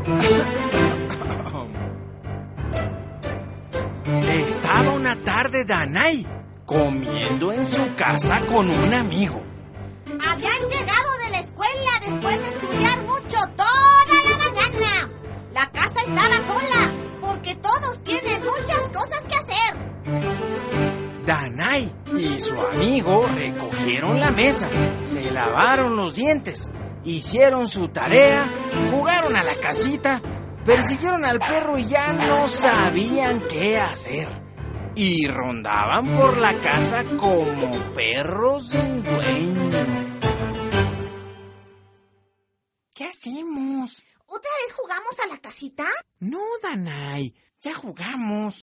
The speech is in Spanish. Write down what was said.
Estaba una tarde Danai comiendo en su casa con un amigo. Habían llegado de la escuela después de estudiar mucho toda la mañana. La casa estaba sola porque todos tienen muchas cosas que hacer. Danai y su amigo recogieron la mesa, se lavaron los dientes, hicieron su tarea, jugaron a la casita, persiguieron al perro y ya no sabían qué hacer. Y rondaban por la casa como perros sin dueño. ¿Qué hacemos? ¿Otra vez jugamos a la casita? No, Danai, ya jugamos.